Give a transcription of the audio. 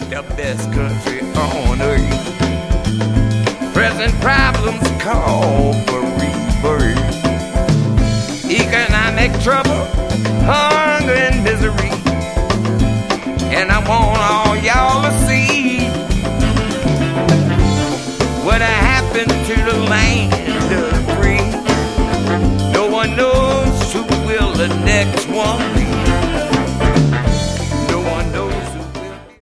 the best country on earth. Present problems call for rebirth. Economic trouble